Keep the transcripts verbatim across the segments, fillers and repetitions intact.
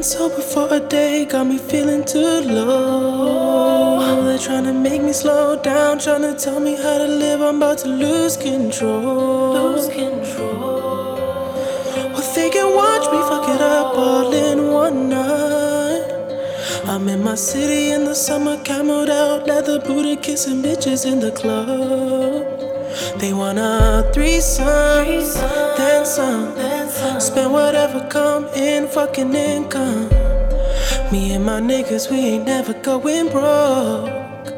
Sober for a day, got me feeling too low. They're trying to make me slow down, trying to tell me how to live. I'm about to lose control. Lose control. Well, they can watch me fuck it up all in one night. I'm in my city in the summer, camoed out, leather booted, kissing bitches in the club. They want a threesome, threesome then some, then some. Spend whatever come in, fucking income. Me and my niggas, we ain't never going broke.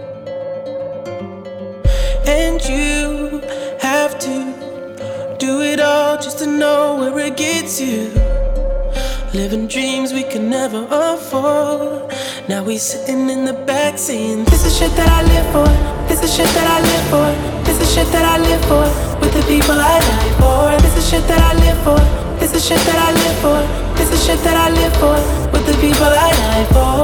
And you have to do it all just to know where it gets you. Living dreams we can never afford. Now we sitting in the back saying, this is shit that I live for. This is shit that I live for. This is shit that I live for. With the people I die for. This is shit that I live for. This is shit that I live for. This is shit that I live for. With the people I die for.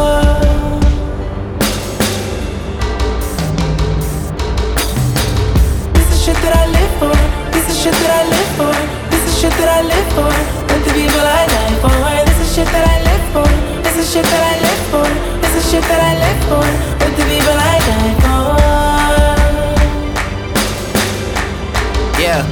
This is shit that I live for. This is shit that I live for. This is shit that I live for. With the people I die for. This is shit that I live for. This is shit that I live for. This is shit that I live for. With the people I die for. Yeah.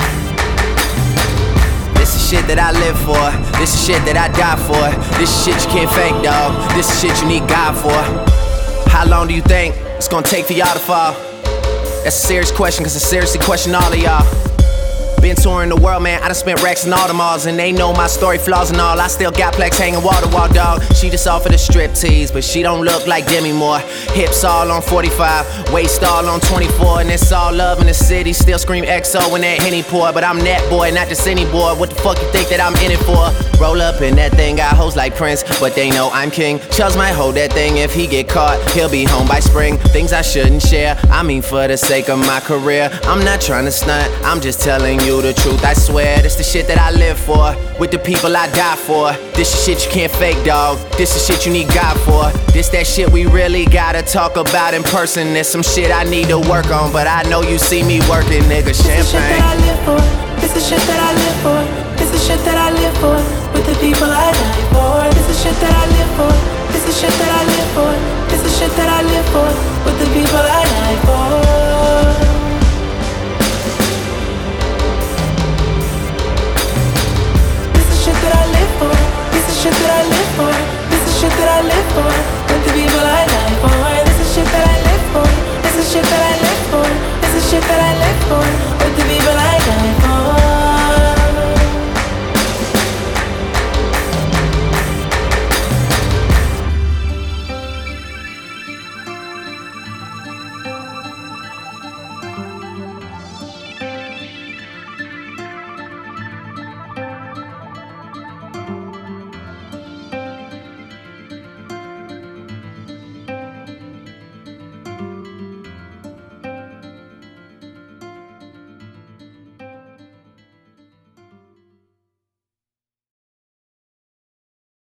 This is shit that I live for. This is shit that I die for. This is shit you can't fake, dog. This is shit you need God for. How long do you think it's gonna take for y'all to fall? That's a serious question, cause I seriously question all of y'all. Been touring the world, man, I done spent racks in all the malls. And they know my story, flaws and all. I still got plex hanging wall to wall, dog. She just offered a strip tease, but she don't look like Demi Moore. Hips all on forty-five, waist all on twenty-four. And it's all love in the city, still scream X O when that Henny pour. But I'm that boy, not just any boy. What the fuck you think that I'm in it for? Roll up in that thing, got hoes like Prince, but they know I'm king. Chubbs might hold that thing, if he get caught, he'll be home by spring. Things I shouldn't share, I mean for the sake of my career. I'm not trying to stunt, I'm just telling you the truth. I swear, this the shit that I live for. With the people I die for. This is shit you can't fake, dog. This is shit you need God for. This that shit we really gotta talk about in person. There's some shit I need to work on, but I know you see me working, nigga. Champagne. This is shit that I live for. This is shit that I live for. This is shit that I live for. With the people I die for. This is shit